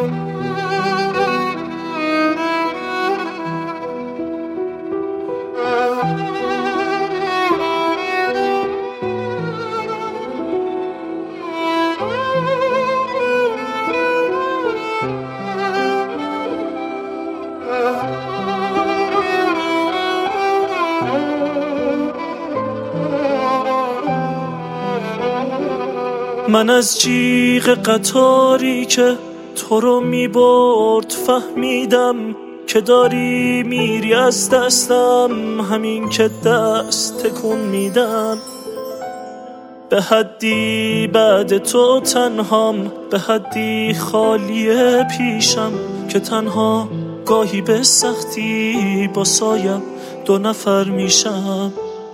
من از جیغ قطاری که تو رو میبرد فهمیدم که داری میری از دستم، همین که دست تکون میدم. به حدی بعد تو تنهام، به حدی خالی پیشم که تنها گاهی به سختی با سایم دو نفر میشم.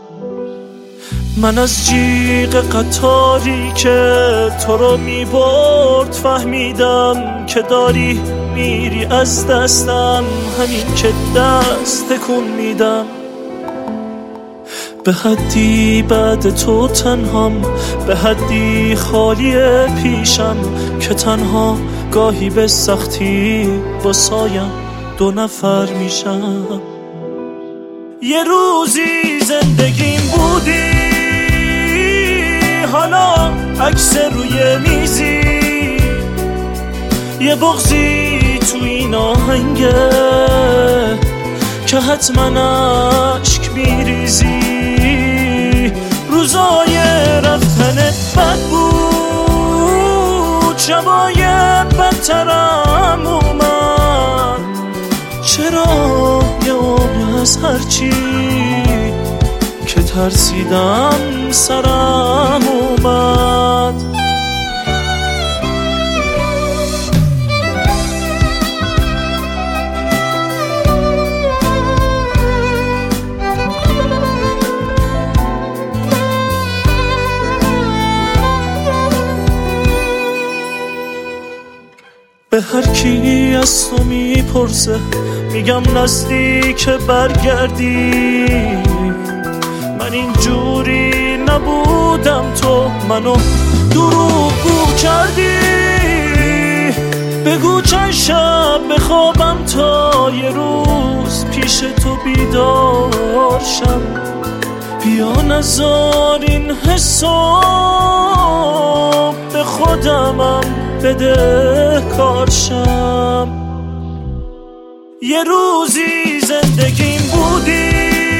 من از جیغ قطاری که تو رو میبرد فهمیدم که داری میری از دستم، همین که دست تکون میدم. به حدی بعد تو تنهام، به حدی خالی پیشم که تنها گاهی به سختی با سایم دو نفر میشم. یه روزی زندگیم بودی، حالا عکس روی میزی، یه بغضی تو این آهنگه که حتما عشق میریزی. روزای رفتن بد بود، شبای بدترم اومد. چرا یه عمر از هرچی که ترسیدم سرم اومد. به هر کی از تو میپرسه میگم نزدیک برگردی. من اینجوری نبودم، تو منو دروغگو کردی. بگو چند شب بخوابم تا یه روز پیش تو بیدار شم. بیا نذار این حساب به خودمم بده کارشم. یه روزی زندگیم بودی،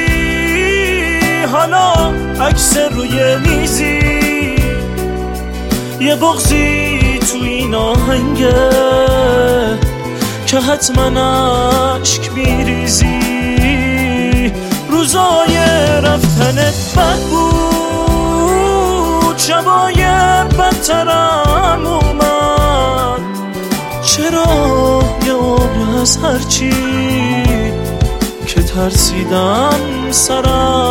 حالا عکس روی میزی، یه بغضی تو این آهنگه که حتما عشق میریزی. روزای رفتن بد بود، شبای بدترم اومد. چرا یه عمر از هرچی که ترسیدم سرم